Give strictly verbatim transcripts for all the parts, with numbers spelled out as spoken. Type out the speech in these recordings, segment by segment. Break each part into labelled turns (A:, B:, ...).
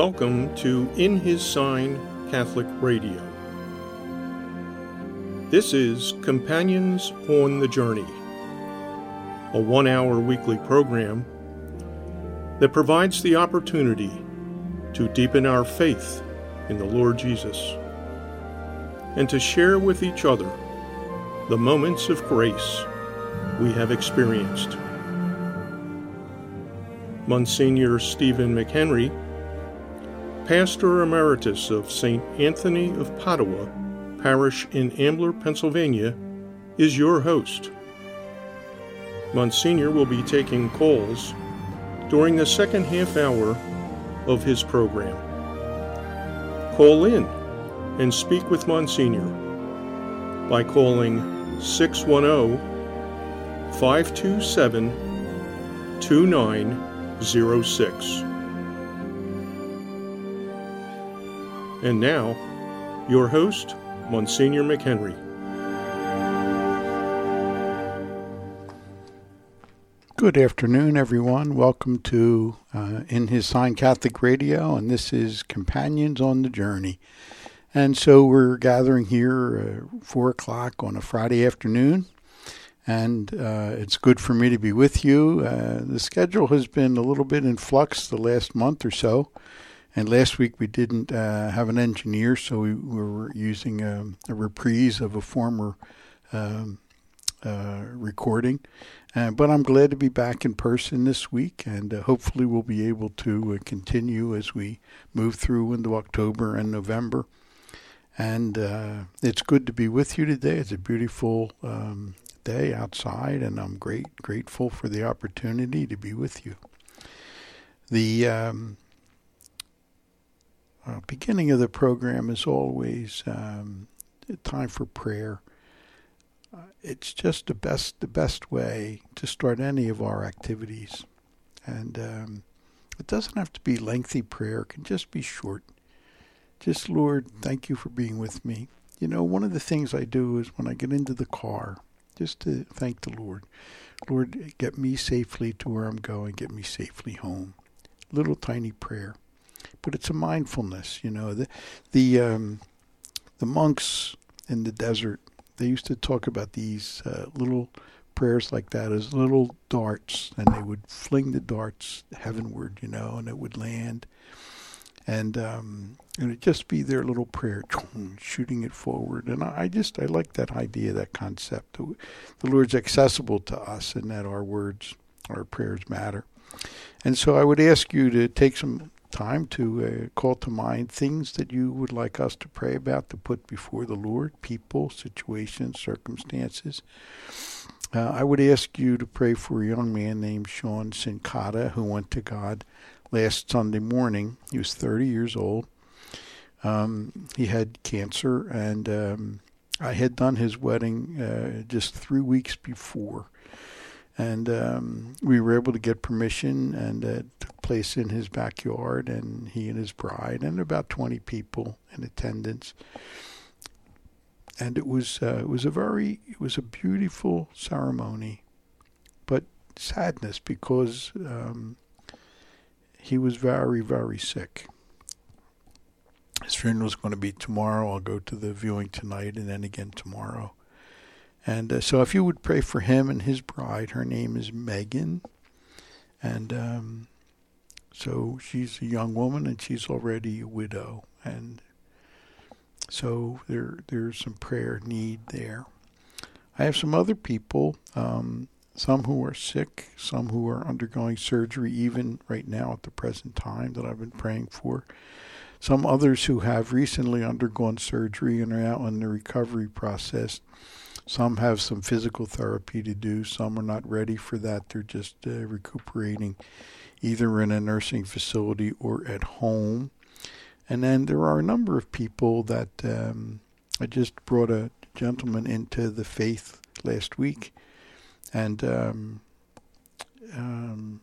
A: Welcome to In His Sign Catholic Radio. This is Companions on the Journey, a one-hour weekly program that provides the opportunity to deepen our faith in the Lord Jesus and to share with each other the moments of grace we have experienced. Monsignor Stephen McHenry, Pastor Emeritus of Saint Anthony of Padua Parish in Ambler, Pennsylvania, is your host. Monsignor will be taking calls during the second half hour of his program. Call in and speak with Monsignor by calling six one zero, five two seven, two nine zero six. And now, your host, Monsignor McHenry.
B: Good afternoon, everyone. Welcome to uh, In His Sign Catholic Radio, and this is Companions on the Journey. And so we're gathering here uh, four o'clock on a Friday afternoon, and uh, it's good for me to be with you. Uh, the schedule has been a little bit in flux the last month or so. And last week we didn't uh, have an engineer, so we, we were using a, a reprise of a former um, uh, recording. Uh, but I'm glad to be back in person this week, and uh, hopefully we'll be able to uh, continue as we move through into October and November. And uh, it's good to be with you today. It's a beautiful um, day outside, and I'm great grateful for the opportunity to be with you. The Um, Uh, beginning of the program is always um, a time for prayer. Uh, it's just the best the best way to start any of our activities. And um, it doesn't have to be lengthy prayer. It can just be short. Just, Lord, thank you for being with me. You know, one of the things I do is when I get into the car, just to thank the Lord. Lord, get me safely to where I'm going. Get me safely home. Little tiny prayer. But it's a mindfulness, you know. The the um, the monks in the desert, they used to talk about these uh, little prayers like that as little darts, and they would fling the darts heavenward, you know, and it would land. And um, it would just be their little prayer, shooting it forward. And I, I just, I like that idea, that concept. The Lord's accessible to us and that our words, our prayers matter. And so I would ask you to take some time to uh, call to mind things that you would like us to pray about, to put before the Lord, people, situations, circumstances. Uh, I would ask you to pray for a young man named Sean Sincata who went to God last Sunday morning. He was thirty years old. Um, he had cancer, and um, I had done his wedding uh, just three weeks before. And um, we were able to get permission, and uh, it took place in his backyard, and he and his bride, and about twenty people in attendance. And it was uh, it was a very it was a beautiful ceremony, but sadness because um, he was very very sick. His funeral is going to be tomorrow. I'll go to the viewing tonight, and then again tomorrow. And uh, so if you would pray for him and his bride, her name is Megan. And um, so she's a young woman, and she's already a widow. And so there there's some prayer need there. I have some other people, um, some who are sick, some who are undergoing surgery even right now at the present time that I've been praying for. Some others who have recently undergone surgery and are out in the recovery process. Some have some physical therapy to do. Some are not ready for that. They're just uh, recuperating either in a nursing facility or at home. And then there are a number of people that um, I just brought a gentleman into the faith last week. And um, um,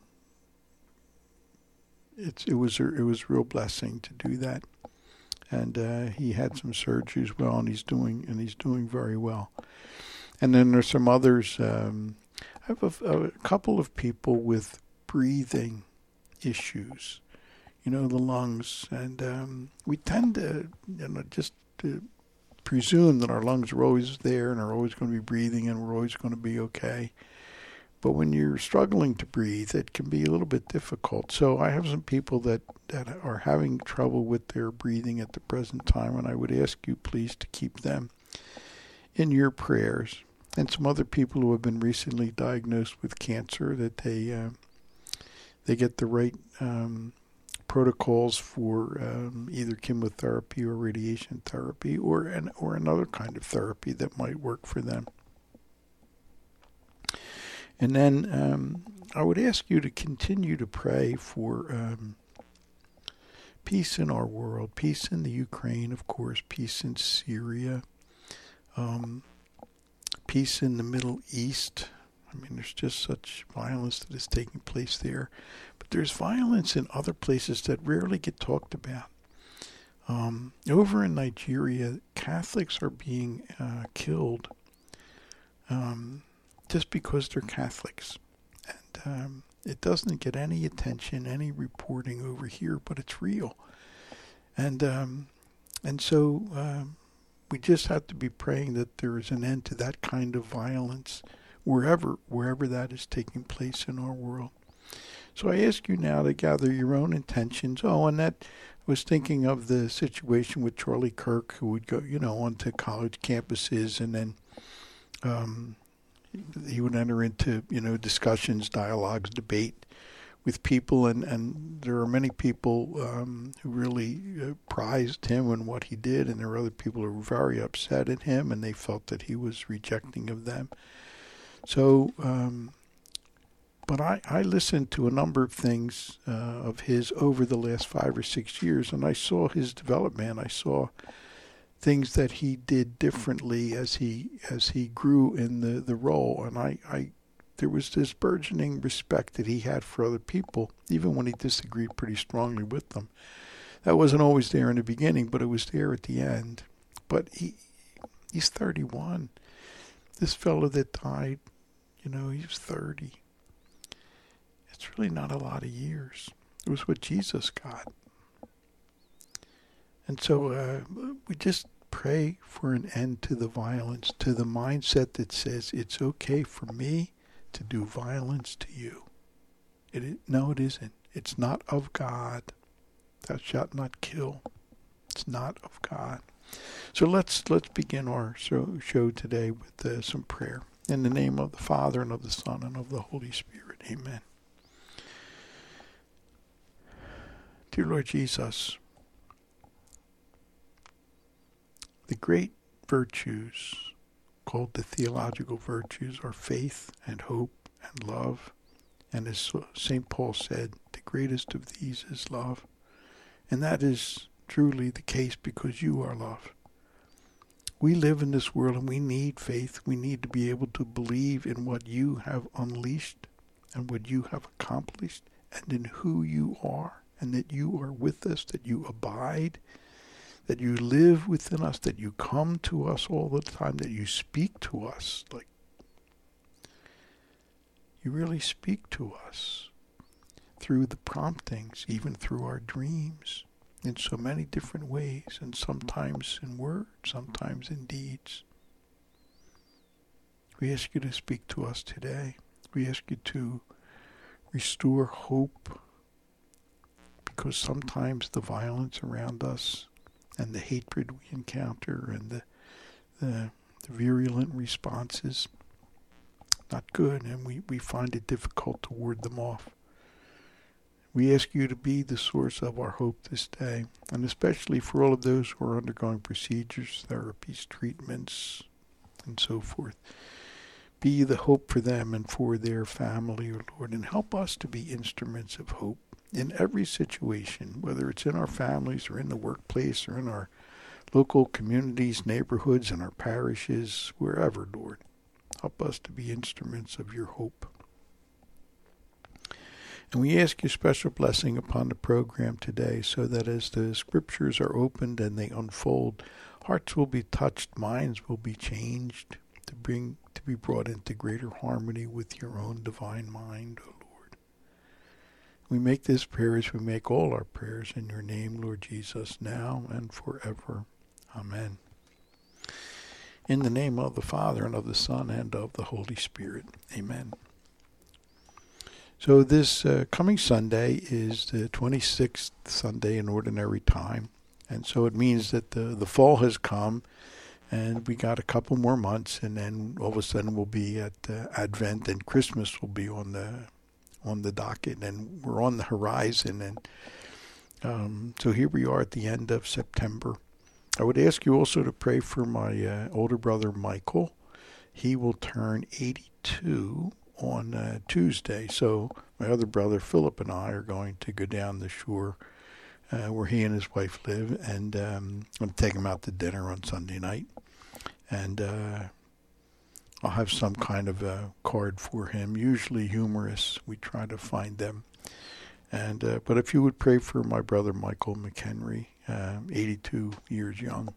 B: it's, it was a, it was a real blessing to do that. And uh, he had some surgery as well, and he's doing and he's doing very well. And then there's some others. Um, I have a, a couple of people with breathing issues. you know, the lungs. And um, we tend to, you know, just to presume that our lungs are always there and are always going to be breathing and we're always going to be okay. But when you're struggling to breathe, it can be a little bit difficult. So I have some people that, that are having trouble with their breathing at the present time, and I would ask you please to keep them in your prayers. And some other people who have been recently diagnosed with cancer, that they uh, they get the right um, protocols for um, either chemotherapy or radiation therapy, or an, or another kind of therapy that might work for them. And then um, I would ask you to continue to pray for um, peace in our world, peace in the Ukraine, of course, peace in Syria, um, peace in the Middle East. I mean, there's just such violence that is taking place there. But there's violence in other places that rarely get talked about. Um, over in Nigeria, Catholics are being uh, killed Um, just because they're Catholics. And um, it doesn't get any attention, any reporting over here, but it's real. And um, and so um, we just have to be praying that there is an end to that kind of violence wherever, wherever that is taking place in our world. So I ask you now to gather your own intentions. Oh, and that I was thinking of the situation with Charlie Kirk, who would go, you know, onto college campuses and then um, he would enter into, you know, discussions, dialogues, debate with people, and, and there are many people um, who really uh, prized him and what he did, and there are other people who were very upset at him, and they felt that he was rejecting of them. So, um, but I, I listened to a number of things uh, of his over the last five or six years, and I saw his development. I saw things that he did differently as he as he grew in the, the role. And I, I there was this burgeoning respect that he had for other people, even when he disagreed pretty strongly with them. That wasn't always there in the beginning, but it was there at the end. But he he's thirty-one. This fellow that died, you know, he was thirty. It's really not a lot of years. It was what Jesus got. And so uh, we just pray for an end to the violence, to the mindset that says it's okay for me to do violence to you. It is, no, it isn't. It's not of God. Thou shalt not kill. It's not of God. So let's let's begin our show, show today with uh, some prayer. In the name of the Father, and of the Son, and of the Holy Spirit. Amen. Dear Lord Jesus, the great virtues called the theological virtues are faith and hope and love. And as Saint Paul said, the greatest of these is love. And that is truly the case because you are love. We live in this world and we need faith. We need to be able to believe in what you have unleashed and what you have accomplished and in who you are, and that you are with us, that you abide, that you live within us, that you come to us all the time, that you speak to us. Like, you really speak to us through the promptings, even through our dreams, in so many different ways, and sometimes in words, sometimes in deeds. We ask you to speak to us today. We ask you to restore hope, because sometimes the violence around us and the hatred we encounter and the, the, the virulent responses, not good, and we, we find it difficult to ward them off. We ask you to be the source of our hope this day, and especially for all of those who are undergoing procedures, therapies, treatments, and so forth. Be the hope for them and for their family, O Lord, and help us to be instruments of hope in every situation, whether it's in our families or in the workplace or in our local communities, neighborhoods, and our parishes, wherever, Lord. Help us to be instruments of your hope. And we ask your special blessing upon the program today, so that as the scriptures are opened and they unfold, hearts will be touched, minds will be changed, to bring to be brought into greater harmony with your own divine mind, O Lord. We make this prayer as we make all our prayers in your name, Lord Jesus, now and forever. Amen. In the name of the Father, and of the Son, and of the Holy Spirit. Amen. So this uh, coming Sunday is the twenty-sixth Sunday in Ordinary Time. And so it means that the, the fall has come, and we got a couple more months, and then all of a sudden we'll be at uh, Advent, and Christmas will be on the on the docket, and we're on the horizon. And um, so here we are at the end of September. I would ask you also to pray for my uh, older brother, Michael. He will turn eighty-two on uh, Tuesday. So my other brother, Philip, and I are going to go down the shore uh, where he and his wife live, and um, I'm going to take him out to dinner on Sunday night. And uh, I'll have some kind of a card for him, usually humorous. We try to find them. And uh, but if you would pray for my brother, Michael McHenry, uh, eighty-two years young.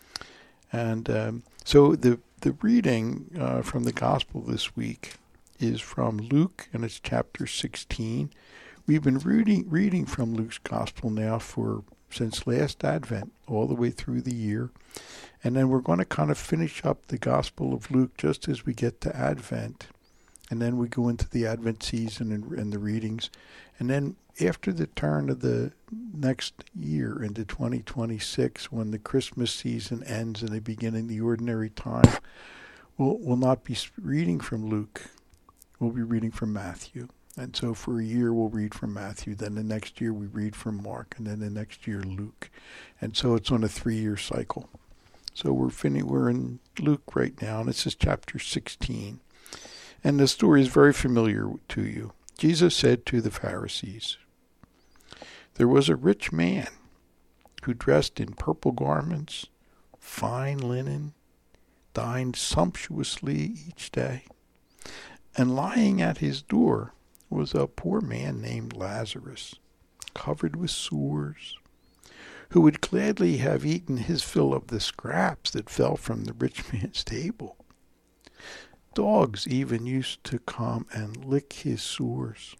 B: And um, so the the reading uh, from the Gospel this week is from Luke, and it's chapter sixteen. We've been reading reading from Luke's Gospel now for since last Advent, all the way through the year. And then we're going to kind of finish up the Gospel of Luke just as we get to Advent. And then we go into the Advent season and, and the readings. And then after the turn of the next year into twenty twenty-six, when the Christmas season ends and they begin in the ordinary time, we'll, we'll not be reading from Luke. We'll be reading from Matthew. And so for a year we'll read from Matthew. Then the next year we read from Mark. And then the next year Luke. And so it's on a three-year cycle. So we're fin- we're in Luke right now, and this is chapter sixteen. And the story is very familiar to you. Jesus said to the Pharisees, "There was a rich man who dressed in purple garments, fine linen, dined sumptuously each day. And lying at his door was a poor man named Lazarus, covered with sores, who would gladly have eaten his fill of the scraps that fell from the rich man's table. Dogs even used to come and lick his sores.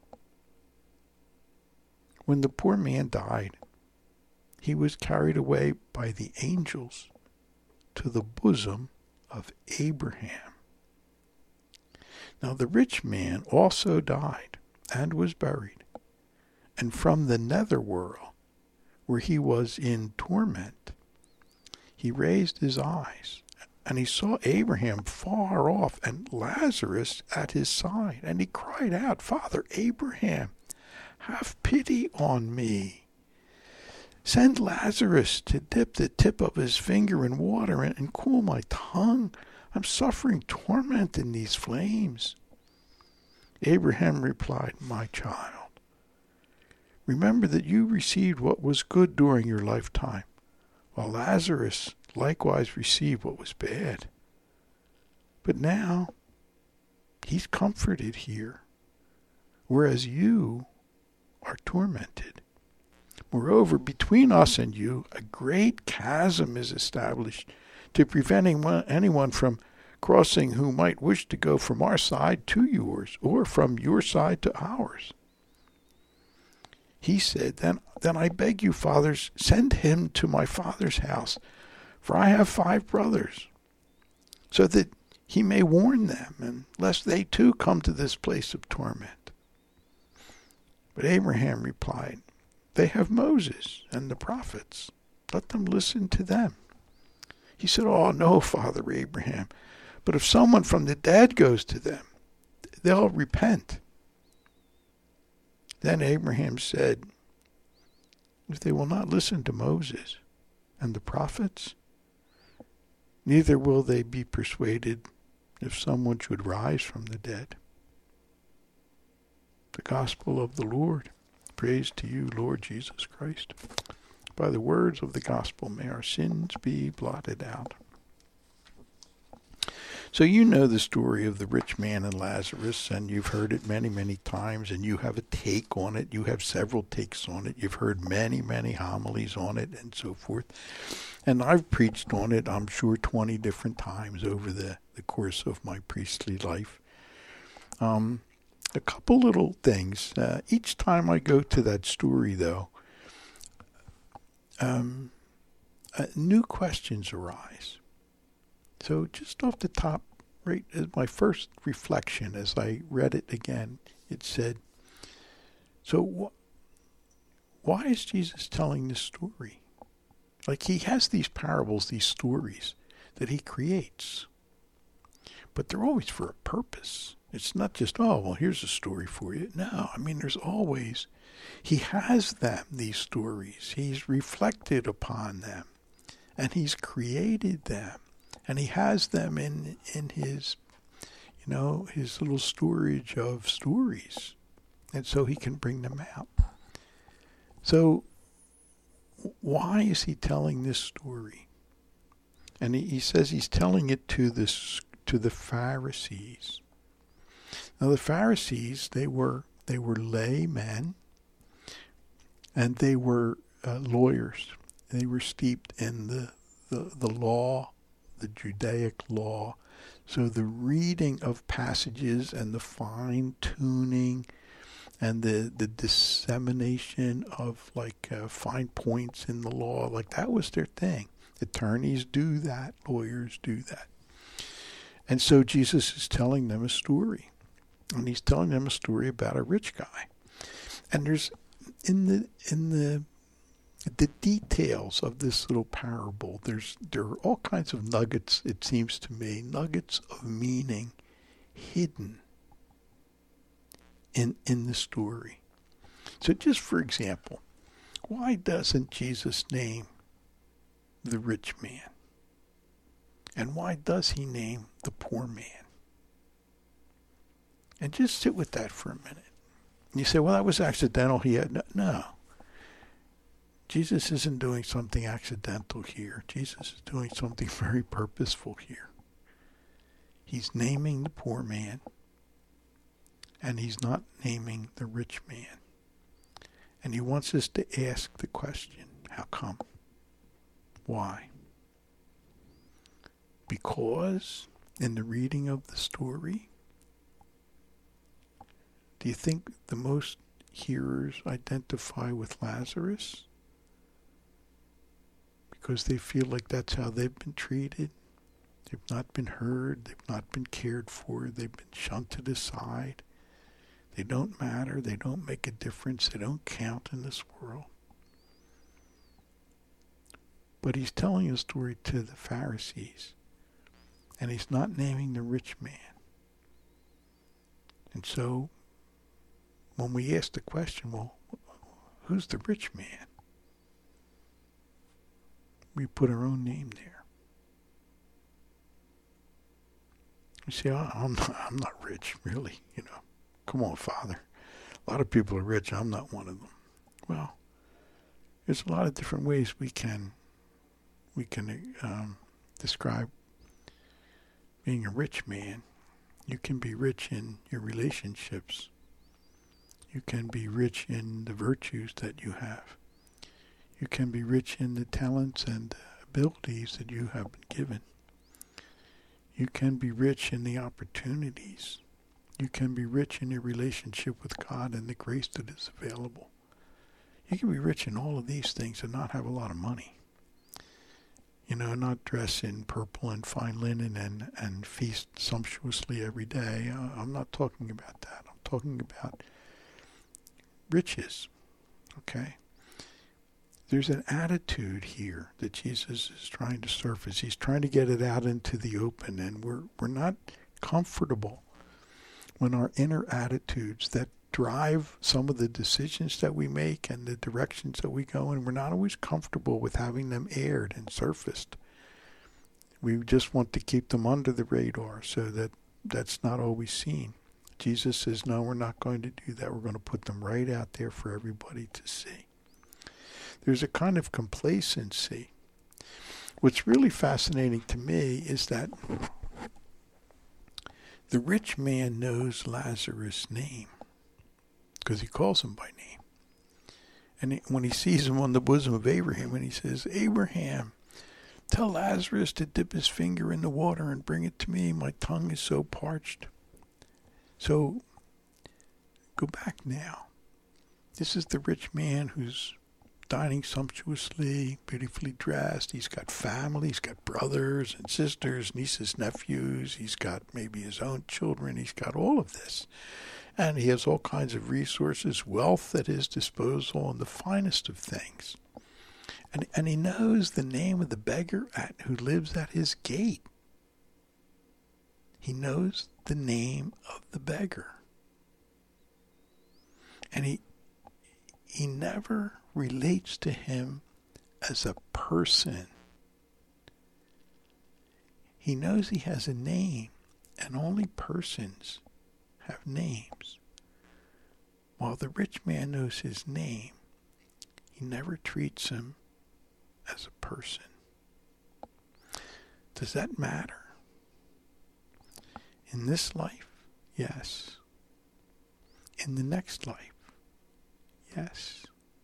B: When the poor man died, he was carried away by the angels to the bosom of Abraham. Now the rich man also died and was buried, and from the netherworld, where he was in torment, he raised his eyes, and he saw Abraham far off and Lazarus at his side. And he cried out, 'Father Abraham, have pity on me. Send Lazarus to dip the tip of his finger in water and, and cool my tongue. I'm suffering torment in these flames.' Abraham replied, 'My child, remember that you received what was good during your lifetime, while Lazarus likewise received what was bad. But now he's comforted here, whereas you are tormented. Moreover, between us and you, a great chasm is established to prevent anyone from crossing who might wish to go from our side to yours, or from your side to ours.' He said, then, then I beg you, fathers, send him to my father's house, for I have five brothers, so that he may warn them, and lest they too come to this place of torment." But Abraham replied, "They have Moses and the prophets. Let them listen to them." He said, "Oh, no, Father Abraham, but if someone from the dead goes to them, they'll repent." Then Abraham said, "If they will not listen to Moses and the prophets, neither will they be persuaded if someone should rise from the dead." The Gospel of the Lord. Praise to you, Lord Jesus Christ. By the words of the Gospel, may our sins be blotted out. So you know the story of the rich man and Lazarus, and you've heard it many, many times, and you have a take on it. You have several takes on it. You've heard many, many homilies on it, and so forth. And I've preached on it, I'm sure, twenty different times over the, the course of my priestly life. Um, a couple little things. Uh, each time I go to that story, though, um, uh, new questions arise. So just off the top, right, as my first reflection as I read it again, it said, so wh- why is Jesus telling this story? Like, he has these parables, these stories that he creates, but they're always for a purpose. It's not just, oh, well, here's a story for you. No, I mean, there's always, he has them, these stories. He's reflected upon them, and he's created them, and he has them in, in his, you know, his little storage of stories, and so he can bring them out. So why is he telling this story? And he, he says he's telling it to this to the Pharisees. Now the Pharisees, they were they were lay men, and they were uh, lawyers. They were steeped in the, the the law, the Judaic law. So the reading of passages and the fine tuning and the, the dissemination of like uh, fine points in the law, like that was their thing. Attorneys do that. Lawyers do that. And so Jesus is telling them a story. And he's telling them a story about a rich guy. And there's, in the in the the details of this little parable, there's there are all kinds of nuggets, it seems to me, nuggets of meaning hidden in in the story. So just for example, why doesn't Jesus name the rich man? And why does he name the poor man? And just sit with that for a minute. You say, well, that was accidental. He had no, no. Jesus isn't doing something accidental here. Jesus is doing something very purposeful here. He's naming the poor man, and he's not naming the rich man. And he wants us to ask the question, how come? Why? Because in the reading of the story, do you think the most hearers identify with Lazarus? Because they feel like that's how they've been treated. They've not been heard. They've not been cared for. They've been shunted aside. They don't matter. They don't make a difference. They don't count in this world. But he's telling a story to the Pharisees. And he's not naming the rich man. And so, when we ask the question, well, who's the rich man? We put our own name there. You say, oh, I'm not, I'm not rich, really, you know. Come on, Father. A lot of people are rich. I'm not one of them. Well, there's a lot of different ways we can we can um, describe being a rich man. You can be rich in your relationships. You can be rich in the virtues that you have. You can be rich in the talents and abilities that you have been given. You can be rich in the opportunities. You can be rich in your relationship with God and the grace that is available. You can be rich in all of these things and not have a lot of money. You know, not dress in purple and fine linen and, and feast sumptuously every day. Uh, I'm not talking about that. I'm talking about riches. Okay? There's an attitude here that Jesus is trying to surface. He's trying to get it out into the open, and we're we're not comfortable when our inner attitudes that drive some of the decisions that we make and the directions that we go in, we're not always comfortable with having them aired and surfaced. We just want to keep them under the radar so that that's not always seen. Jesus says, no, we're not going to do that. We're going to put them right out there for everybody to see. There's a kind of complacency. What's really fascinating to me is that the rich man knows Lazarus' name because he calls him by name. And he, when he sees him on the bosom of Abraham, and he says, Abraham, tell Lazarus to dip his finger in the water and bring it to me. My tongue is so parched. So Go back now. This is the rich man who's dining sumptuously, beautifully dressed. He's got family. He's got brothers and sisters, nieces, nephews. He's got maybe his own children. He's got all of this. And he has all kinds of resources, wealth at his disposal, and the finest of things. And, and he knows the name of the beggar at, who lives at his gate. He knows the name of the beggar. And he he never relates to him as a person. He knows he has a name, and only persons have names. While the rich man knows his name, he never treats him as a person. Does that matter? In this life, yes. In the next life, yes.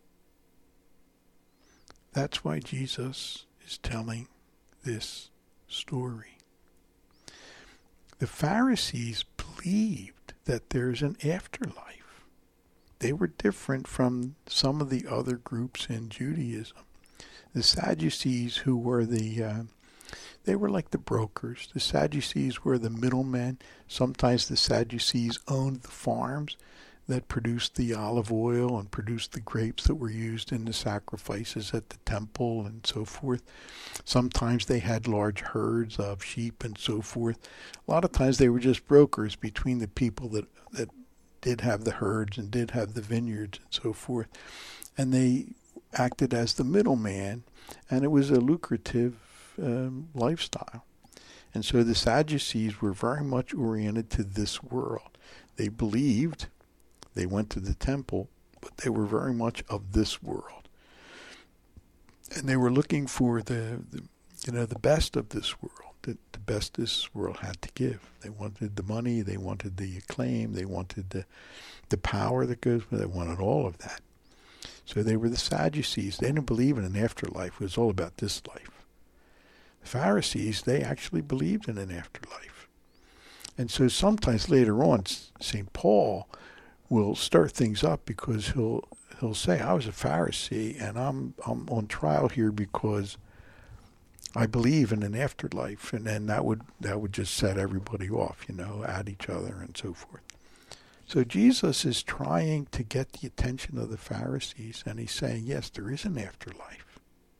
B: That's why Jesus is telling this story. The Pharisees believed that there's an afterlife. They were different from some of the other groups in Judaism. The Sadducees, who were the, uh, they were like the brokers. The Sadducees were the middlemen. Sometimes the Sadducees owned the farms that produced the olive oil and produced the grapes that were used in the sacrifices at the temple and so forth. Sometimes they had large herds of sheep and so forth. A lot of times they were just brokers between the people that, that did have the herds and did have the vineyards and so forth. And they acted as the middleman, and it was a lucrative um, lifestyle. And so the Sadducees were very much oriented to this world. They believed, they went to the temple, but they were very much of this world. And they were looking for the, the you know, the best of this world, the, the best this world had to give. They wanted the money, they wanted the acclaim, they wanted the, the power that goes with it, they wanted all of that. So they were the Sadducees. They didn't believe in an afterlife. It was all about this life. The Pharisees, they actually believed in an afterlife. And so sometimes later on, Saint Paul will start things up because he'll he'll say, I was a Pharisee and I'm I'm on trial here because I believe in an afterlife, and then that would that would just set everybody off, you know, at each other and so forth. So Jesus is trying to get the attention of the Pharisees, and he's saying, yes, there is an afterlife.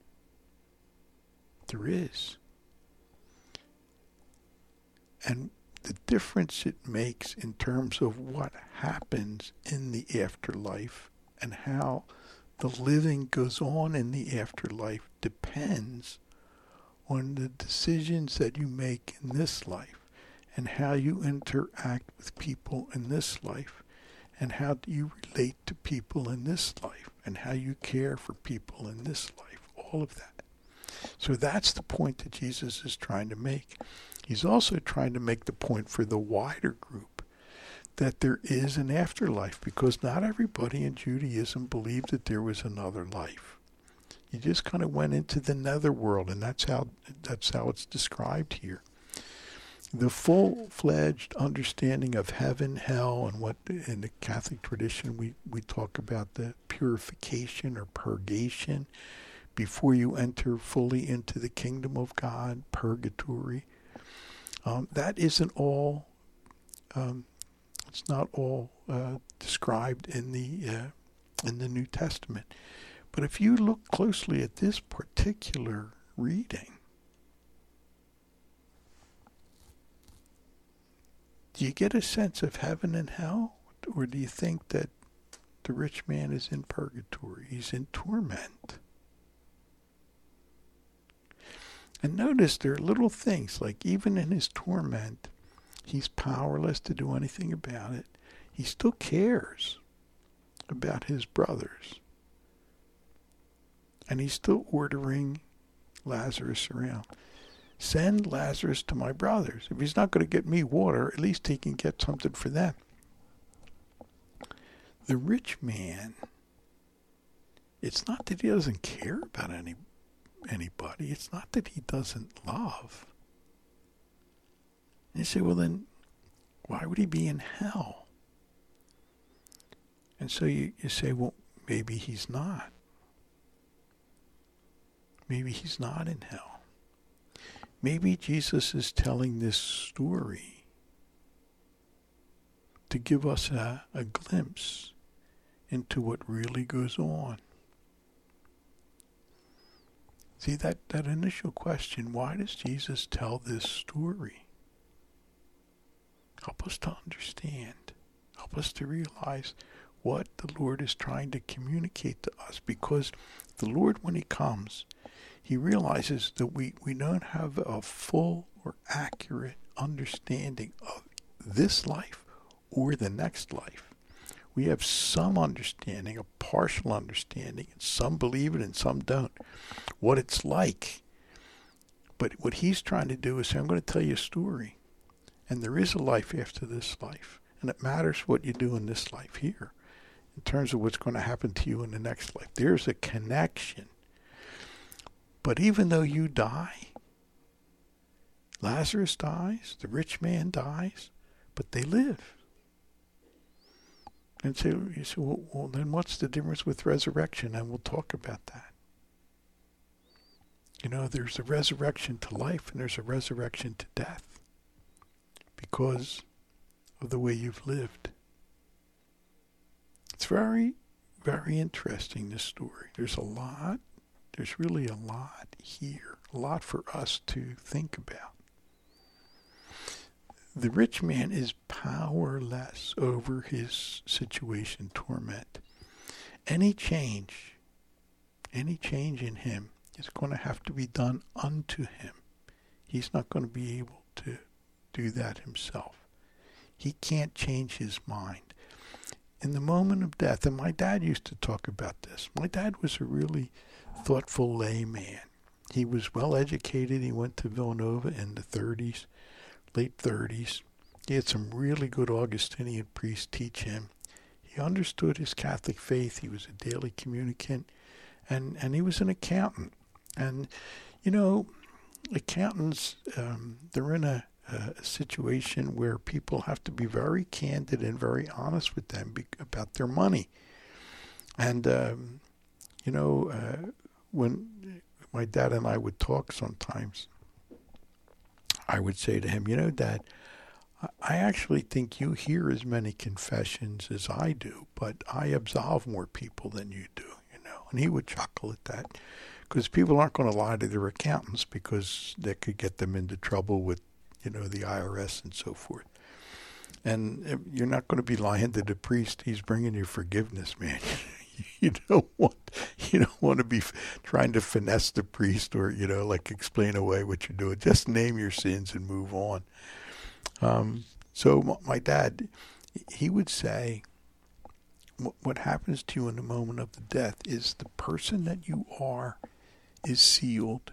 B: There is. And the difference it makes in terms of what happens in the afterlife and how the living goes on in the afterlife depends on the decisions that you make in this life and how you interact with people in this life and how do you relate to people in this life and how you care for people in this life, all of that. So that's the point that Jesus is trying to make. He's also trying to make the point for the wider group that there is an afterlife, because not everybody in Judaism believed that there was another life. You just kind of went into the netherworld, and that's how that's how it's described here. The full-fledged understanding of heaven, hell, and what in the Catholic tradition we, we talk about the purification or purgation before you enter fully into the kingdom of God, purgatory. Um, that isn't all, um, it's not all uh, described in the uh, in the New Testament. But if you look closely at this particular reading, do you get a sense of heaven and hell? Or do you think that the rich man is in purgatory? He's in torment. And notice there are little things, like even in his torment, he's powerless to do anything about it. He still cares about his brothers. And he's still ordering Lazarus around. Send Lazarus to my brothers. If he's not going to get me water, at least he can get something for them. The rich man, it's not that he doesn't care about any anybody. It's not that he doesn't love. And you say, well then, why would he be in hell? And so you, you say, well, maybe he's not. Maybe he's not in hell. Maybe Jesus is telling this story to give us a, a glimpse into what really goes on. See, that, that initial question, why does Jesus tell this story? Help us to understand. Help us to realize what the Lord is trying to communicate to us. Because the Lord, when he comes, he realizes that we, we don't have a full or accurate understanding of this life or the next life. We have some understanding, a partial understanding, and some believe it and some don't, what it's like. But what he's trying to do is say, I'm going to tell you a story. And there is a life after this life. And it matters what you do in this life here in terms of what's going to happen to you in the next life. There's a connection. But even though you die, Lazarus dies, the rich man dies, but they live. And so you say, well, well, then what's the difference with resurrection? And we'll talk about that. You know, there's a resurrection to life and there's a resurrection to death because of the way you've lived. It's very, very interesting, this story. There's a lot, there's really a lot here, a lot for us to think about. The rich man is powerless over his situation, torment. Any change, any change in him is going to have to be done unto him. He's not going to be able to do that himself. He can't change his mind. In the moment of death, and my dad used to talk about this. My dad was a really thoughtful layman. He was well educated. He went to Villanova in the thirties. Late thirties. He had some really good Augustinian priests teach him. He understood his Catholic faith. He was a daily communicant, and, and he was an accountant. And, you know, accountants, um, they're in a, a situation where people have to be very candid and very honest with them be, about their money. And, um, you know, uh, when my dad and I would talk sometimes, I would say to him, you know, Dad, I actually think you hear as many confessions as I do, but I absolve more people than you do, you know. And he would chuckle at that because people aren't going to lie to their accountants because that could get them into trouble with, you know, the I R S and so forth. And you're not going to be lying to the priest. He's bringing you forgiveness, man. You don't want you don't want to be f- trying to finesse the priest or, you know, like explain away what you're doing. Just name your sins and move on. Um, so my dad, he would say, what happens to you in the moment of the death is the person that you are is sealed.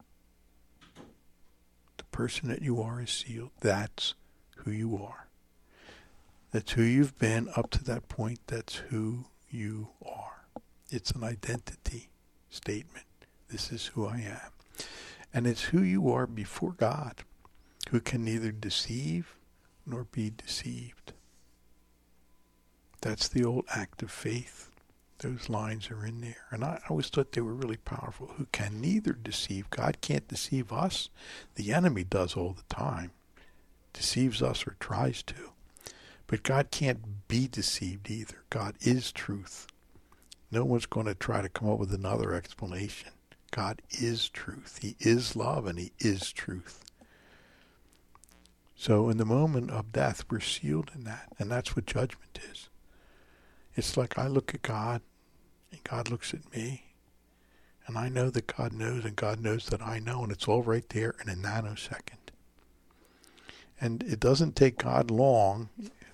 B: The person that you are is sealed. That's who you are. That's who you've been up to that point. That's who you are. It's an identity statement. This is who I am. And it's who you are before God, who can neither deceive nor be deceived. That's the old act of faith. Those lines are in there. And I always thought they were really powerful. Who can neither deceive. God can't deceive us. The enemy does all the time. Deceives us or tries to. But God can't be deceived either. God is truth. No one's going to try to come up with another explanation. God is truth. He is love and he is truth. So in the moment of death, we're sealed in that. And that's what judgment is. It's like I look at God and God looks at me. And I know that God knows and God knows that I know. And it's all right there in a nanosecond. And it doesn't take God long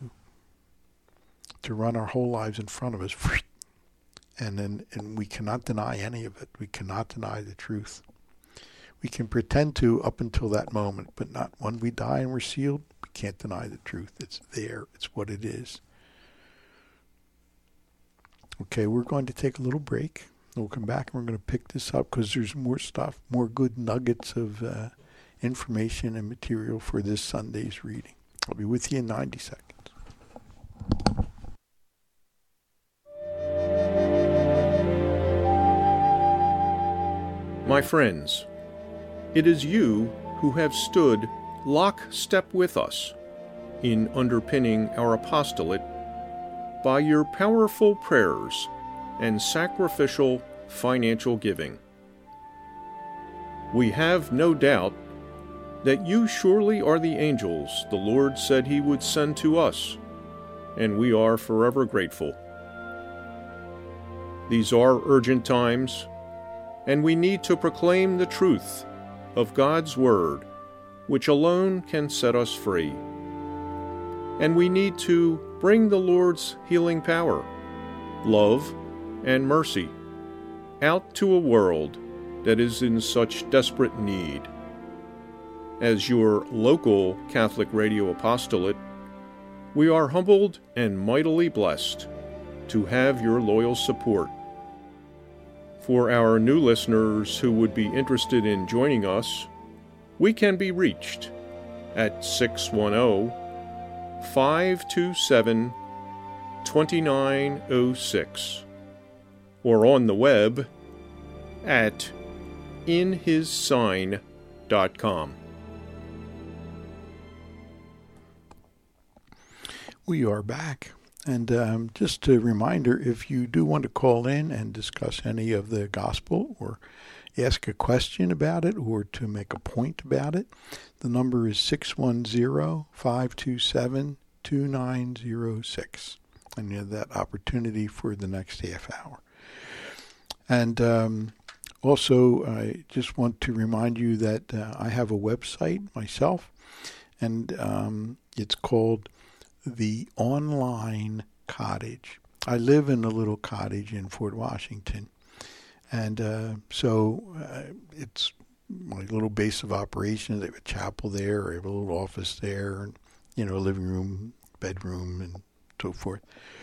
B: to run our whole lives in front of us. And then and we cannot deny any of it. We cannot deny the truth. We can pretend to up until that moment, but not when we die and we're sealed, we can't deny the truth. It's there. It's what it is. Okay, we're going to take a little break. We'll come back and we're going to pick this up because there's more stuff, more good nuggets of uh, information and material for this Sunday's reading. I'll be with you in ninety seconds.
A: My friends, it is you who have stood lockstep with us in underpinning our apostolate by your powerful prayers and sacrificial financial giving. We have no doubt that you surely are the angels the Lord said he would send to us, and we are forever grateful. These are urgent times, and we need to proclaim the truth of God's Word, which alone can set us free. And we need to bring the Lord's healing power, love, and mercy out to a world that is in such desperate need. As your local Catholic Radio Apostolate, we are humbled and mightily blessed to have your loyal support. For our new listeners who would be interested in joining us, we can be reached at six one zero, five two seven, two nine zero six or on the web at in his sign dot com.
B: We are back. And um, just a reminder, if you do want to call in and discuss any of the gospel or ask a question about it or to make a point about it, the number is six one zero, five two seven, two nine zero six. And you have that opportunity for the next half hour. And um, also, I just want to remind you that uh, I have a website myself, and um, it's called The Online Cottage. I live in a little cottage in Fort Washington, and uh, so uh, it's my little base of operations. I have a chapel there, I have a little office there, and you know, a living room, bedroom, and so forth.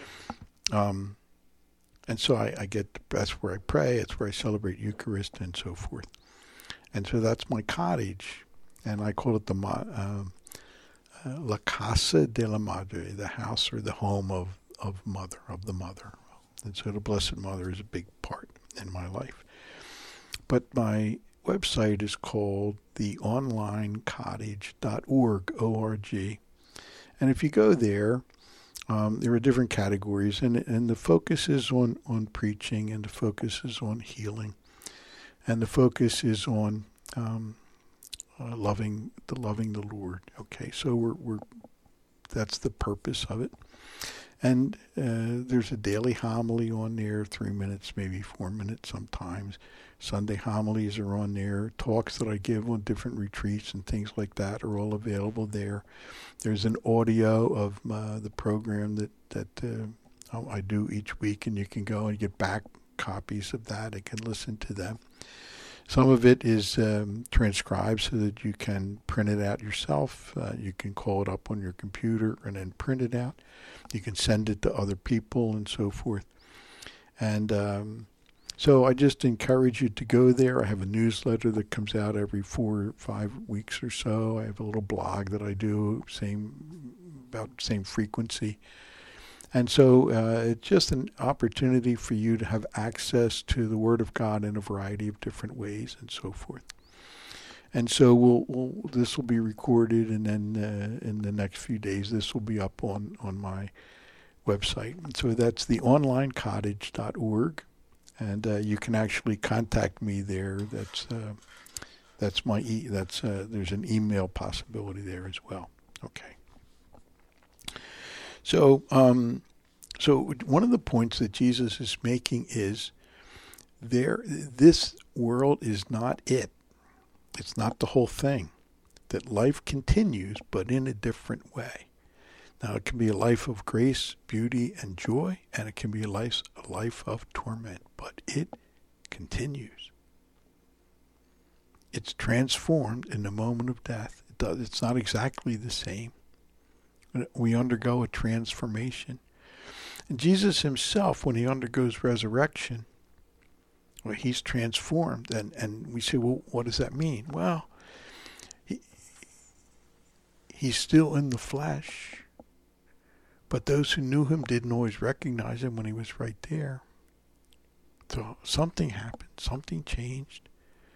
B: Um, and so I, I get that's where I pray. It's where I celebrate Eucharist and so forth. And so that's my cottage, and I call it the uh, uh, La Casa de la Madre, the house or the home of of mother of the mother. And so the Blessed Mother is a big part in my life. But my website is called the online cottage dot org, O R G. And if you go there, um, there are different categories, and and the focus is on, on preaching, and the focus is on healing, and the focus is on um, uh, loving the loving the Lord. Okay, so we're we're that's the purpose of it. And uh, there's a daily homily on there, three minutes, maybe four minutes sometimes. Sunday homilies are on there. Talks that I give on different retreats and things like that are all available there. There's an audio of uh, the program that, that uh, I do each week, and you can go and get back copies of that and can listen to them. Some of it is um, transcribed so that you can print it out yourself. Uh, you can call it up on your computer and then print it out. You can send it to other people and so forth. And um, so I just encourage you to go there. I have a newsletter that comes out every four or five weeks or so. I have a little blog that I do, same about same frequency. And so uh, it's just an opportunity for you to have access to the Word of God in a variety of different ways and so forth. And so we'll, we'll this will be recorded, and then uh, in the next few days this will be up on, on my website. And so that's the online cottage dot org, and uh, you can actually contact me there. That's uh, that's my e- that's uh, there's an email possibility there as well. Okay. So, um, so one of the points that Jesus is making is there. This world is not it. It's not the whole thing. That life continues, but in a different way. Now, it can be a life of grace, beauty, and joy, and it can be a life, a life of torment, but it continues. It's transformed in the moment of death. It does. It's not exactly the same. We undergo a transformation. And Jesus himself, when he undergoes resurrection, well, he's transformed. And, and we say, well, what does that mean? Well, he, he's still in the flesh. But those who knew him didn't always recognize him when he was right there. So something happened. Something changed.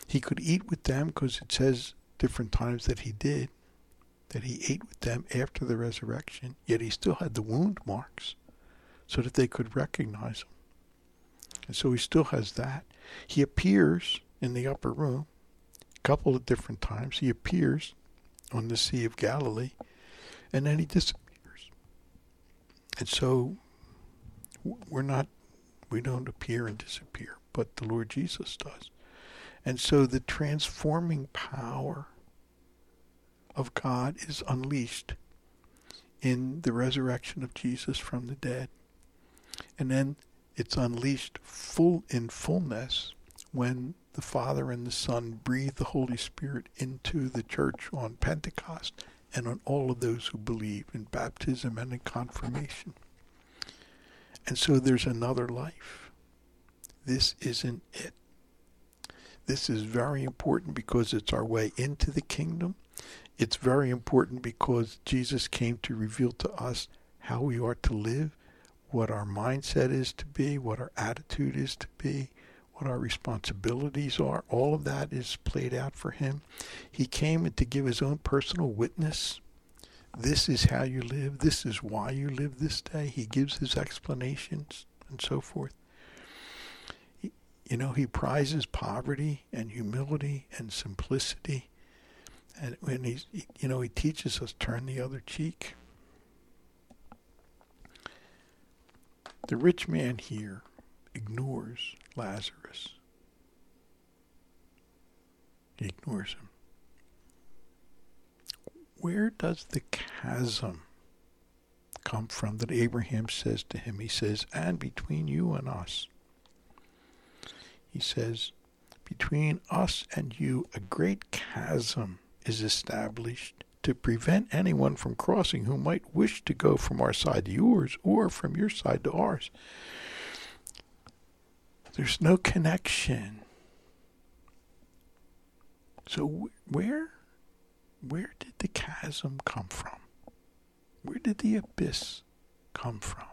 B: He could eat with them because it says different times that he did, that he ate with them after the resurrection, yet he still had the wound marks so that they could recognize him. And so he still has that. He appears in the upper room a couple of different times. He appears on the Sea of Galilee, and then he disappears. And so we're not, we don't appear and disappear, but the Lord Jesus does. And so the transforming power of God is unleashed in the resurrection of Jesus from the dead. And then it's unleashed full in fullness when the Father and the Son breathe the Holy Spirit into the church on Pentecost and on all of those who believe in baptism and in confirmation. And so there's another life. This isn't it. This is very important because it's our way into the kingdom. It's very important because Jesus came to reveal to us how we are to live, what our mindset is to be, what our attitude is to be, what our responsibilities are. All of that is played out for him. He came to give his own personal witness. This is how you live. This is why you live this day. He gives his explanations and so forth. He, you know, he prizes poverty and humility and simplicity. And when he's, you know, he teaches us turn the other cheek. The rich man here ignores Lazarus. He ignores him. Where does the chasm come from that Abraham says to him? He says, and between you and us. He says, between us and you, a great chasm is established to prevent anyone from crossing who might wish to go from our side to yours or from your side to ours. There's no connection. So where, where did the chasm come from? Where did the abyss come from?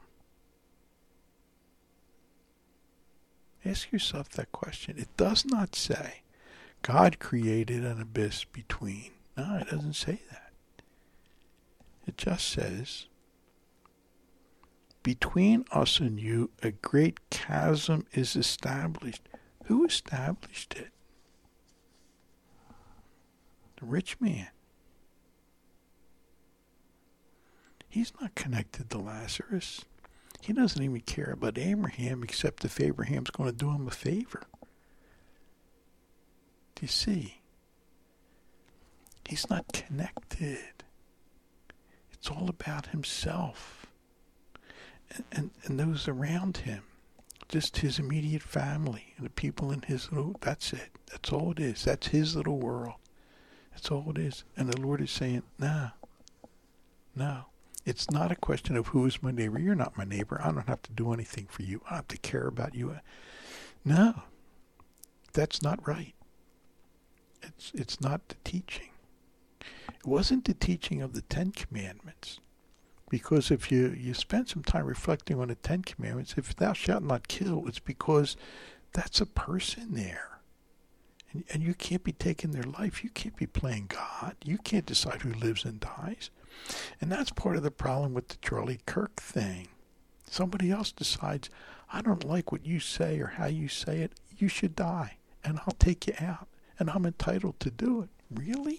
B: Ask yourself that question. It does not say God created an abyss between. No, it doesn't say that. It just says, between us and you, a great chasm is established. Who established it? The rich man. He's not connected to Lazarus. He doesn't even care about Abraham except if Abraham's going to do him a favor. Do you see? He's not connected. It's all about himself and, and, and those around him. Just his immediate family and the people in his little, that's it. That's all it is. That's his little world. That's all it is. And the Lord is saying, no, no. It's not a question of who is my neighbor. You're not my neighbor. I don't have to do anything for you. I don't have to care about you. No, that's not right. It's it's not the teaching. It wasn't the teaching of the Ten Commandments. Because if you, you spend some time reflecting on the Ten Commandments, if thou shalt not kill, it's because that's a person there. And, and you can't be taking their life. You can't be playing God. You can't decide who lives and dies. And that's part of the problem with the Charlie Kirk thing. Somebody else decides, I don't like what you say or how you say it. You should die, and I'll take you out, and I'm entitled to do it. Really?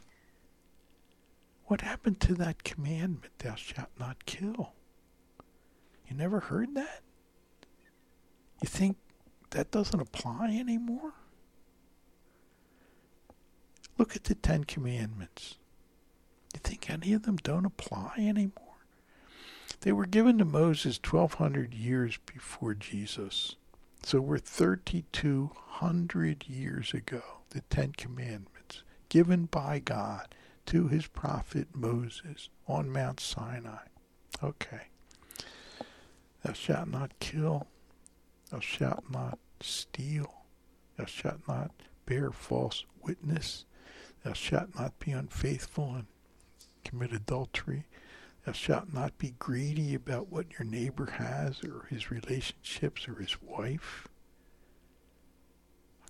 B: What happened to that commandment, thou shalt not kill? You never heard that? You think that doesn't apply anymore? Look at the Ten Commandments. You think any of them don't apply anymore? They were given to Moses twelve hundred years before Jesus. So we're thirty-two hundred years ago, the Ten Commandments, given by God to his prophet Moses on Mount Sinai. Okay. Thou shalt not kill. Thou shalt not steal. Thou shalt not bear false witness. Thou shalt not be unfaithful and commit adultery. Thou shalt not be greedy about what your neighbor has or his relationships or his wife. Okay,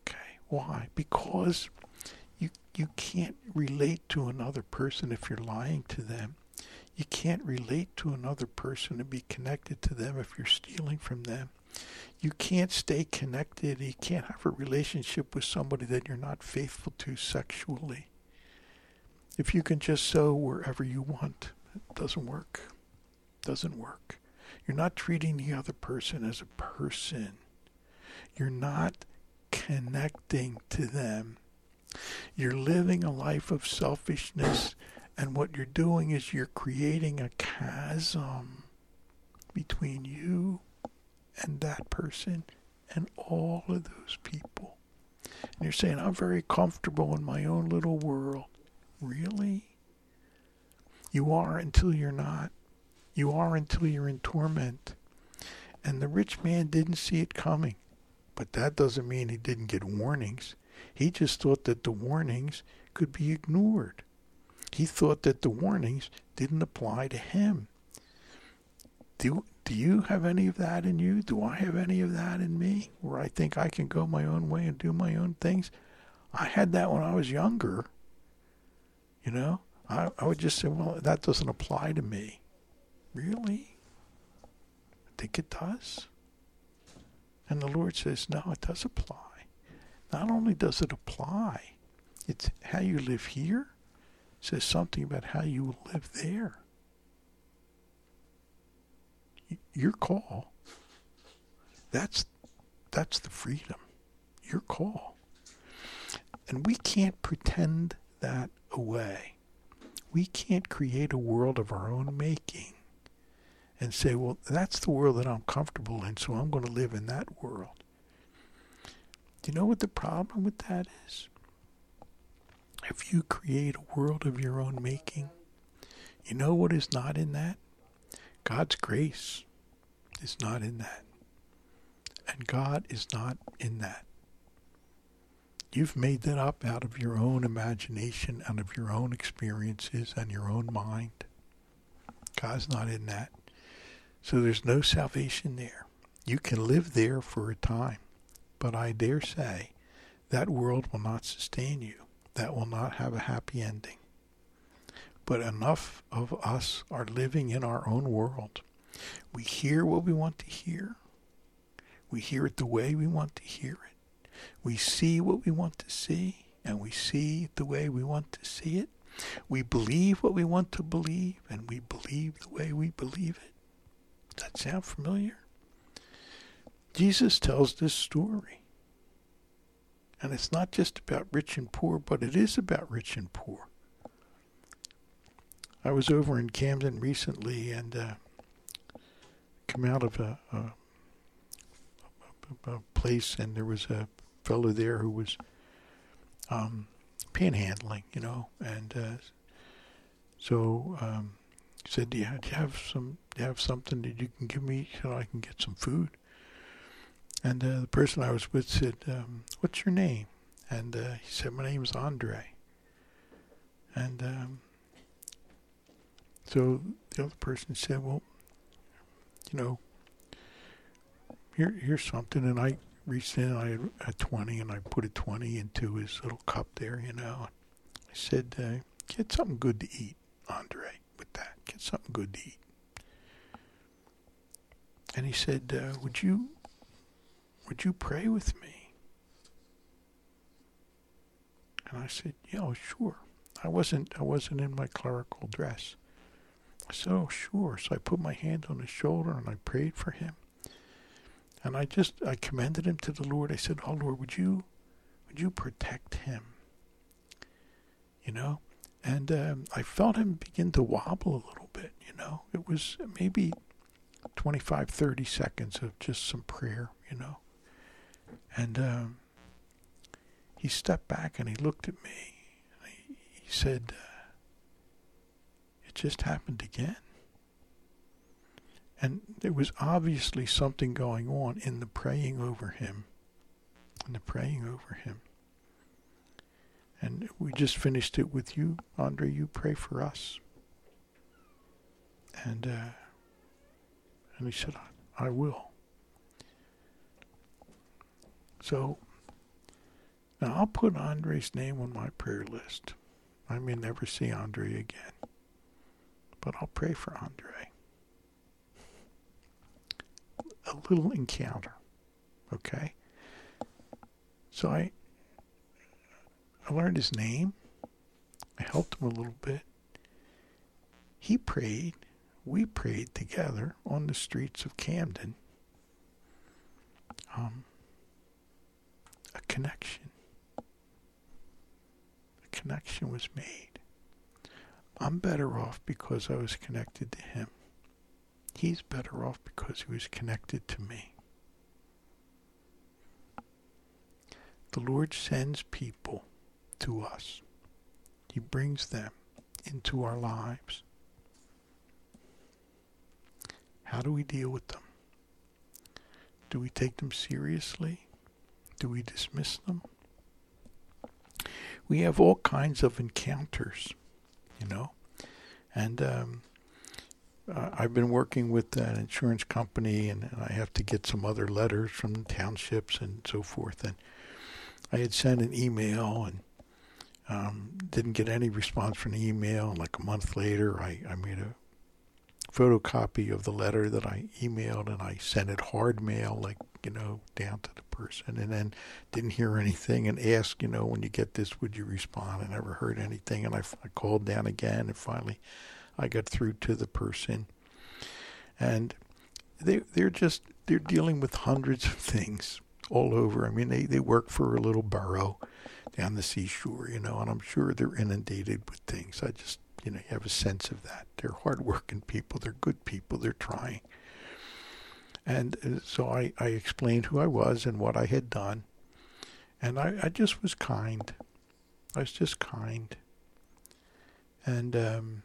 B: Why? Because you you can't relate to another person if you're lying to them. You can't relate to another person and be connected to them if you're stealing from them. You can't stay connected. You can't have a relationship with somebody that you're not faithful to sexually. If you can just sow wherever you want, it doesn't work. It doesn't work. You're not treating the other person as a person. You're not connecting to them. You're living a life of selfishness, and what you're doing is you're creating a chasm between you and that person and all of those people. And you're saying, I'm very comfortable in my own little world. Really? You are until you're not. You are until you're in torment. And the rich man didn't see it coming. But that doesn't mean he didn't get warnings. He just thought that the warnings could be ignored. He thought that the warnings didn't apply to him. Do, do you have any of that in you? Do I have any of that in me? Where I think I can go my own way and do my own things? I had that when I was younger. You know? I, I would just say, well, that doesn't apply to me. Really? I think it does. And the Lord says, no, it does apply. Not only does it apply, it's how you live here. It says something about how you will live there. Your call. That's that's the freedom. Your call. And we can't pretend that away. We can't create a world of our own making and say, well, that's the world that I'm comfortable in, so I'm going to live in that world. Do you know what the problem with that is? If you create a world of your own making, you know what is not in that? God's grace is not in that. And God is not in that. You've made that up out of your own imagination, out of your own experiences and your own mind. God's not in that. So there's no salvation there. You can live there for a time, but I dare say that world will not sustain you. That will not have a happy ending. But enough of us are living in our own world. We hear what we want to hear. We hear it the way we want to hear it. We see what we want to see, and we see it the way we want to see it. We believe what we want to believe, and we believe the way we believe it. Does that sound familiar? Jesus tells this story. And it's not just about rich and poor, but it is about rich and poor. I was over in Camden recently and uh, come out of a, a, a place, and there was a fellow there who was um, panhandling, you know, and uh, so um, he said, do you, have, do you have some, do you have something that you can give me so I can get some food? And uh, the person I was with said, um, what's your name? And uh, he said, my name's Andre. And um, so the other person said, well, you know, here, here's something. And I reached in, and I had a twenty, and I put a twenty into his little cup there, you know. I said, uh, get something good to eat, Andre, with that. Get something good to eat. And he said, uh, would you... Would you pray with me? And I said, yeah, oh, sure. I wasn't I wasn't in my clerical dress. I said, oh, sure. So I put my hand on his shoulder and I prayed for him. And I just I commended him to the Lord. I said, oh Lord, would you would you protect him? You know? And um, I felt him begin to wobble a little bit, you know. It was maybe twenty-five, thirty seconds of just some prayer, you know. And um, he stepped back and he looked at me. And he, he said, uh, it just happened again. And there was obviously something going on in the praying over him. In the praying over him. And we just finished it with you, Andre, you pray for us. And, uh, and he said, I, I will. So Now, I'll put Andre's name on my prayer list. I may never see Andre again, but I'll pray for Andre. A little encounter, okay? So I, I learned his name. I helped him a little bit. He prayed. We prayed together on the streets of Camden. Um, a connection. A connection was made. I'm better off because I was connected to him. He's better off because he was connected to me. The Lord sends people to us. He brings them into our lives. How do we deal with them? Do we take them seriously? Do we dismiss them? We have all kinds of encounters, you know. And um, uh, I've been working with an insurance company, and, and I have to get some other letters from the townships and so forth. And I had sent an email and um, didn't get any response from the email. And like a month later, I, I made a photocopy of the letter that I emailed, and I sent it hard mail, like, you know, down to the person, and then didn't hear anything and asked, you know, when you get this, would you respond? I never heard anything, and I, I called down again, and finally I got through to the person. And they, they're just, they're dealing with hundreds of things all over. I mean, they, they work for a little borough down the seashore, you know, and I'm sure they're inundated with things. I just, you know, you have a sense of that. They're hardworking people. They're good people. They're trying. And uh, so I, I explained who I was and what I had done. And I, I just was kind. I was just kind. And um,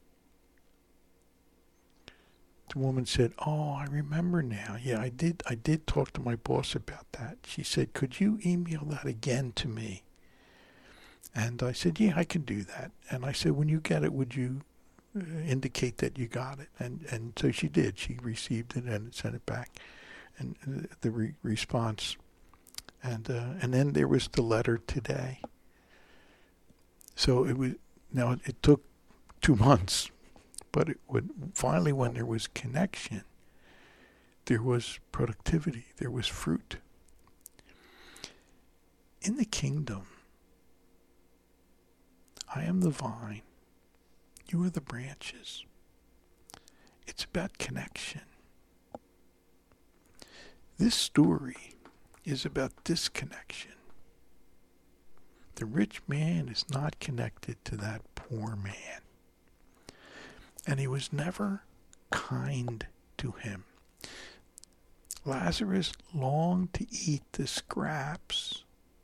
B: the woman said, "Oh, I remember now. Yeah, I did. I did talk to my boss about that." She said, "Could you email that again to me?" And I said, "Yeah, I can do that." And I said, "When you get it, would you uh, indicate that you got it?" And and so she did. She received it and sent it back, and uh, the re- response, and uh, and then there was the letter today. So it was. Now it, it took two months, but it would finally, when there was connection, there was productivity, there was fruit. In the kingdom, I am the vine. You are the branches. It's about connection. This story is about disconnection. The rich man is not connected to that poor man. And he was never kind to him. Lazarus longed to eat the scraps.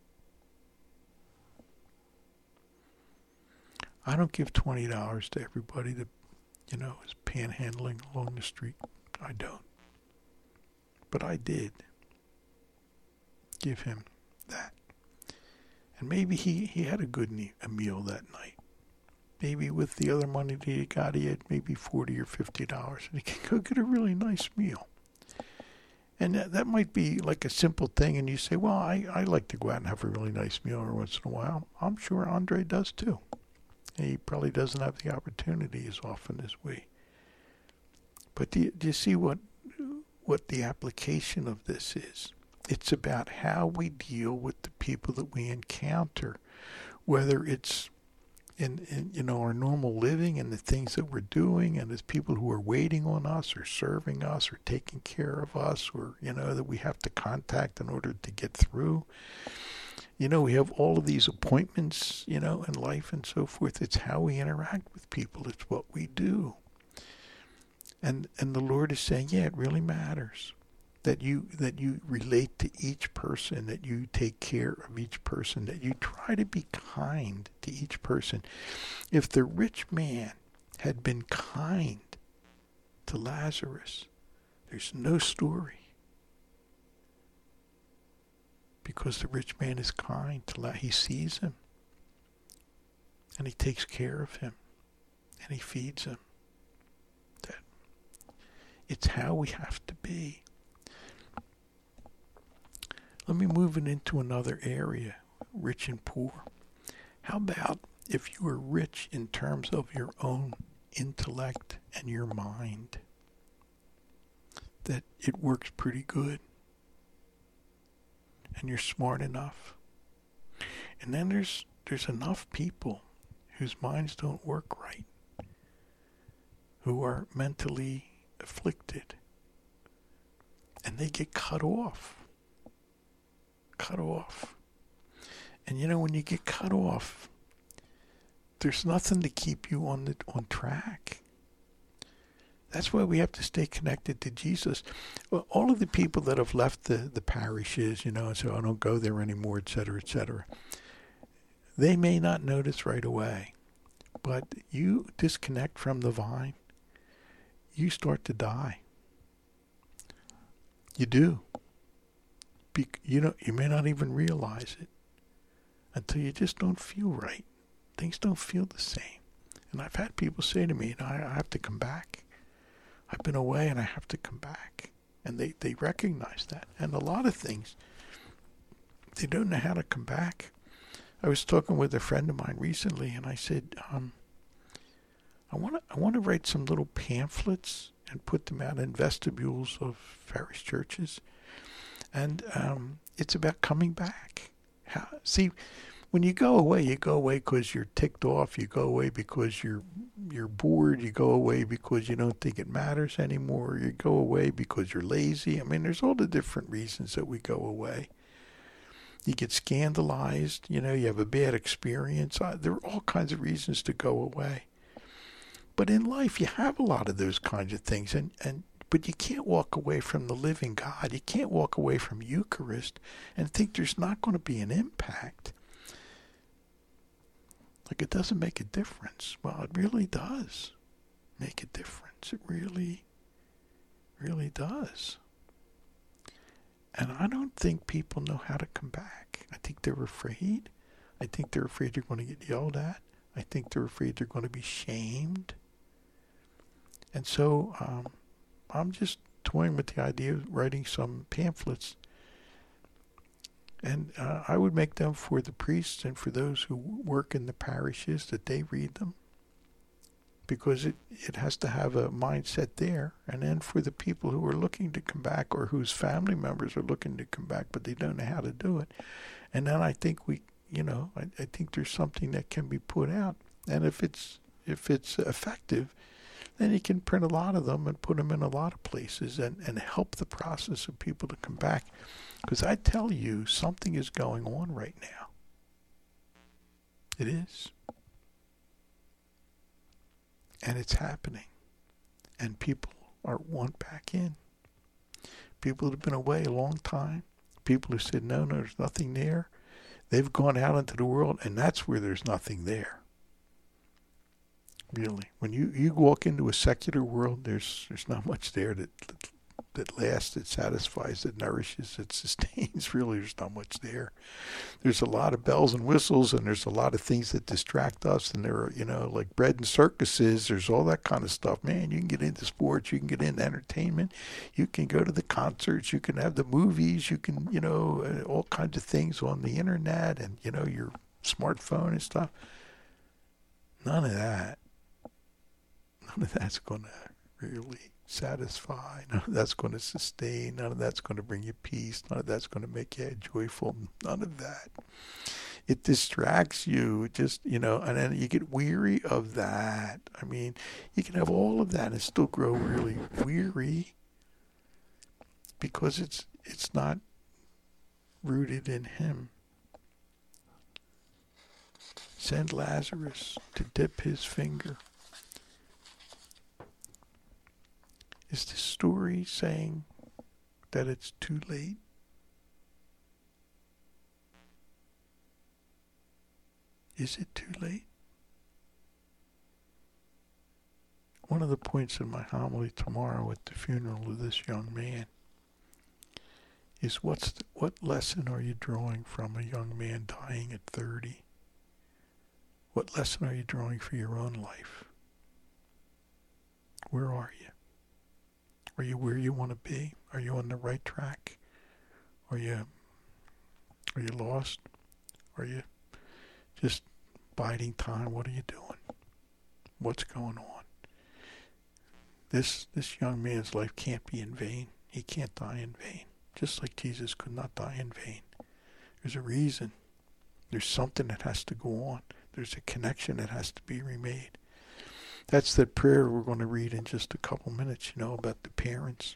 B: I don't give twenty dollars to everybody that, you know, is panhandling along the street. I don't. But I did give him that. And maybe he, he had a good ne- a meal that night. Maybe with the other money that he got, he had maybe forty or fifty dollars, and he could go get a really nice meal. And that, that might be like a simple thing, and you say, well, I, I like to go out and have a really nice meal every once in a while. I'm sure Andre does too. He probably doesn't have the opportunity as often as we. But do you, do you see what what the application of this is? It's about how we deal with the people that we encounter, whether it's in, in you know our normal living and the things that we're doing, and as people who are waiting on us or serving us or taking care of us, or you know that we have to contact in order to get through. You know, we have all of these appointments, you know, in life and so forth. It's how we interact with people. It's what we do. And and the Lord is saying, yeah, it really matters that you that you relate to each person, that you take care of each person, that you try to be kind to each person. If the rich man had been kind to Lazarus, there's no story. Because the rich man is kind to Lazarus. He sees him. And he takes care of him. And he feeds him. That it's how we have to be. Let me move it into another area. rich and poor. How about if you were rich in terms of your own intellect and your mind? That it works pretty good. And you're smart enough. And then there's there's enough people whose minds don't work right, who are mentally afflicted, and they get cut off. Cut off. And you know, when you get cut off, there's nothing to keep you on the on track. That's why we have to stay connected to Jesus. Well, all of the people that have left the, the parishes, you know, and so I don't go there anymore, et cetera, et cetera, they may not notice right away. But you disconnect from the vine, you start to die. You do. Be, you know, you may not even realize it until you just don't feel right. Things don't feel the same. And I've had people say to me, you know, I, I have to come back. I've been away and I have to come back. And they, they recognize that. And a lot of things, they don't know how to come back. I was talking with a friend of mine recently, and I said, um, I want to I want to write some little pamphlets and put them out in vestibules of parish churches. And um, it's about coming back. How, see, when you go away, you go away because you're ticked off. You go away because you're you're bored. You go away because you don't think it matters anymore. You go away because you're lazy. I mean, there's all the different reasons that we go away. You get scandalized. You know, you have a bad experience. Uh, there are all kinds of reasons to go away. But in life, you have a lot of those kinds of things, and, and but you can't walk away from the living God. You can't walk away from Eucharist and think there's not going to be an impact. Like, it doesn't make a difference. Well, it really does make a difference. It really, really does. And I don't think people know how to come back. I think they're afraid. I think they're afraid they're going to get yelled at. I think they're afraid they're going to be shamed. And so um, I'm just toying with the idea of writing some pamphlets. And uh, I would make them for the priests and for those who work in the parishes, that they read them. Because it, it has to have a mindset there. And then for the people who are looking to come back, or whose family members are looking to come back, but they don't know how to do it. And then I think we, you know, I, I think there's something that can be put out. And if it's if it's effective, then you can print a lot of them and put them in a lot of places and, and help the process of people to come back. Because I tell you, something is going on right now. It is. And it's happening. And people are want back in. People that have been away a long time. People who said, no, no, there's nothing there. They've gone out into the world, and that's where there's nothing there. Really. When you, you walk into a secular world, there's there's not much there that, that that lasts, that satisfies, that nourishes, that sustains. Really, there's not much there. There's a lot of bells and whistles, and there's a lot of things that distract us, and there are, you know, like bread and circuses, there's all that kind of stuff. Man, you can get into sports, you can get into entertainment, you can go to the concerts, you can have the movies, you can, you know, uh, all kinds of things on the internet and, you know, your smartphone and stuff. None of that. None of that's going to really satisfy. None of that's going to sustain. None of that's going to bring you peace. None of that's going to make you joyful. None of that. It distracts you. It just, you know, and then you get weary of that. I mean, you can have all of that and still grow really weary because it's it's not rooted in Him. Send Lazarus to dip his finger. Is this story saying that it's too late? Is it too late? One of the points in my homily tomorrow at the funeral of this young man is what's the, what lesson are you drawing from a young man dying at thirty? What lesson are you drawing for your own life? Where are you? Are you where you want to be? Are you on the right track? Are you are you lost? Are you just biding time? What are you doing? What's going on? This this young man's life can't be in vain. He can't die in vain. Just like Jesus could not die in vain. There's a reason. There's something that has to go on. There's a connection that has to be remade. That's the prayer we're going to read in just a couple minutes, you know, about the parents.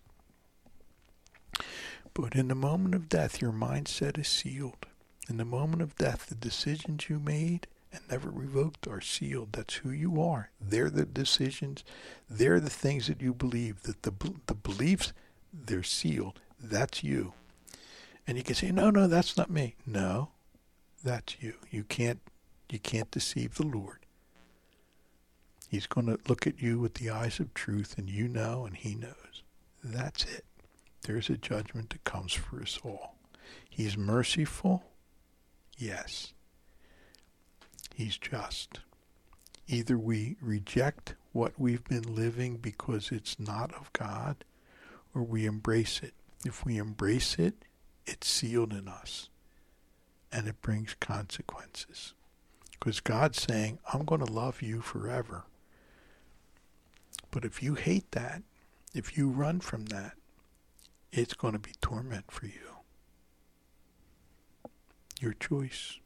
B: But in the moment of death, your mindset is sealed. In the moment of death, the decisions you made and never revoked are sealed. That's who you are. They're the decisions. They're the things that you believe. That the the beliefs, they're sealed. That's you. And you can say, no, no, that's not me. No, that's you. You can't, you can't deceive the Lord. He's going to look at you with the eyes of truth, and you know, and he knows. That's it. There's a judgment that comes for us all. He's merciful. Yes. He's just. Either we reject what we've been living because it's not of God, or we embrace it. If we embrace it, it's sealed in us, and it brings consequences. Because God's saying, I'm going to love you forever. But if you hate that, if you run from that, it's going to be torment for you. Your choice.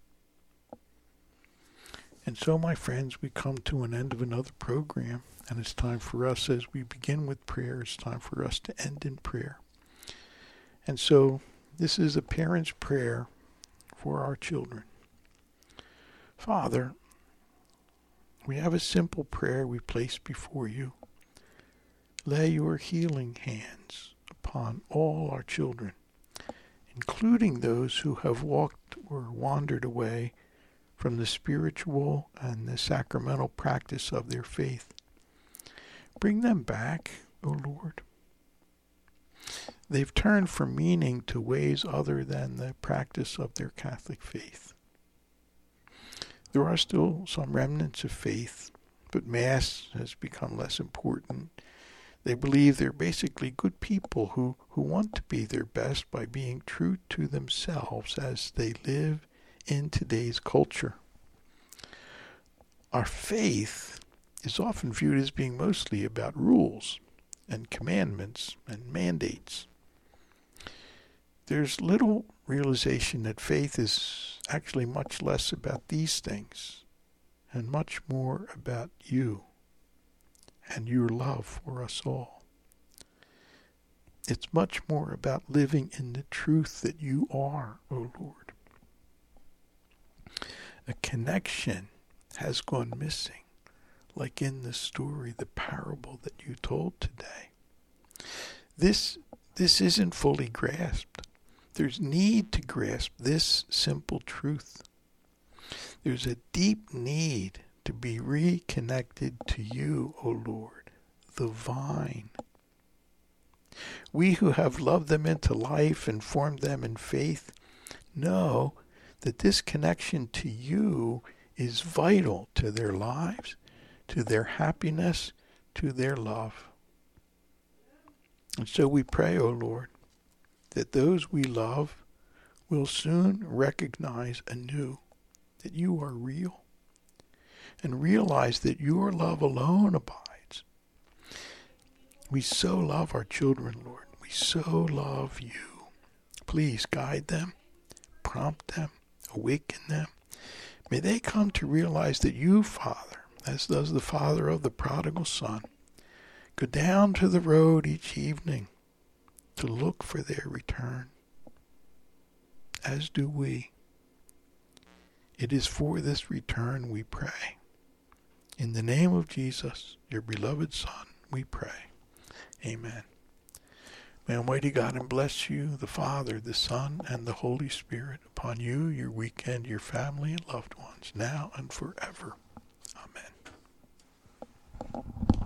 B: And so, my friends, we come to an end of another program, and it's time for us, as we begin with prayer, it's time for us to end in prayer. And so, this is a parent's prayer for our children. Father, we have a simple prayer we place before you. Lay your healing hands upon all our children, including those who have walked or wandered away from the spiritual and the sacramental practice of their faith. Bring them back, O Lord. They've turned from meaning to ways other than the practice of their Catholic faith. There are still some remnants of faith, but Mass has become less important. They believe they're basically good people who, who want to be their best by being true to themselves as they live in today's culture. Our faith is often viewed as being mostly about rules and commandments and mandates. There's little realization that faith is actually much less about these things and much more about you and your love for us all. It's much more about living in the truth that you are, O Lord. A connection has gone missing, like in the story, the parable that you told today. This, this isn't fully grasped. There's need to grasp this simple truth. There's a deep need to be reconnected to you, O Lord, the vine. We who have loved them into life and formed them in faith know that this connection to you is vital to their lives, to their happiness, to their love. And so we pray, O Lord, that those we love will soon recognize anew that you are real and realize that your love alone abides. We so love our children, Lord. We so love you. Please guide them, prompt them, awaken them. May they come to realize that you, Father, as does the father of the prodigal son, go down to the road each evening to look for their return, as do we. It is for this return we pray. In the name of Jesus, your beloved Son, we pray. Amen. May Almighty God bless you, the Father, the Son, and the Holy Spirit, upon you, your weekend, your family, and loved ones, now and forever. Amen.